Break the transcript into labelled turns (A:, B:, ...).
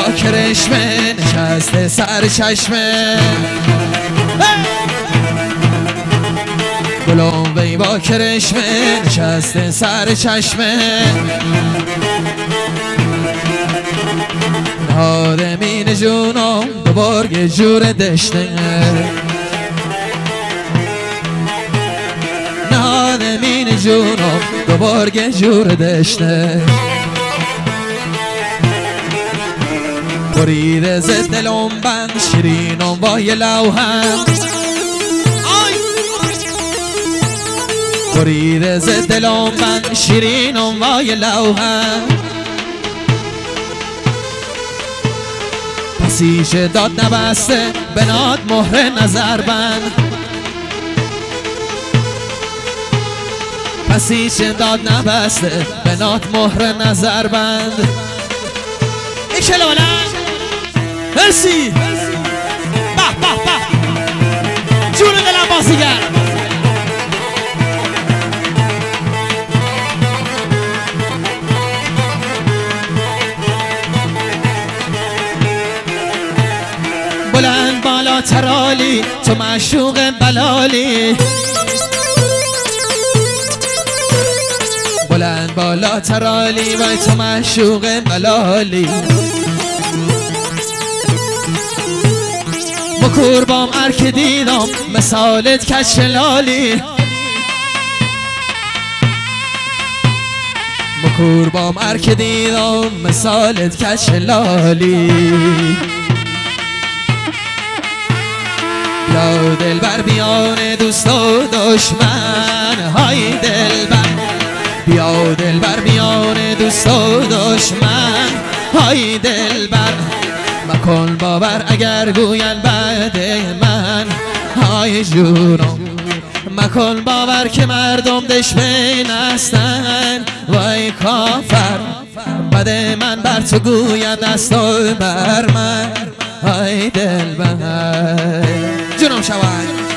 A: کرشمه نشسته سر چشمه گلم وی با کرشمه نشسته سر چشمه نادمین جونم دوبار یه جور دشته نادمین جونم دوبار یه جور دشته بریده ز دلم بند شیرینم با یه لوحم بریده ز دلم بند شیرینم با یه لوحم پسیش داد نبسته بناد مهر نظر بند پسیش داد نبسته بناد مهر نظر بند ای کلانه مرسی به به به جون دلم بازیگر بلند بالا ترالی تو معشوق بلالی بلند بالا ترالی وای تو معشوق بلالی مکور بام ارک دیدم مثالت کشلالی مکور بام ارک دیدم مثالت کشلالی بیا دلبر بیان دوست و دشمن های دلبر بیا دلبر بیان دوست و دشمن های دلبر مکن باور اگر گوین بعد من های جونم مکن باور که مردم دشمن هستن وای کافر بعد من بر تو گوین دست بر من های دلبر جونم شوند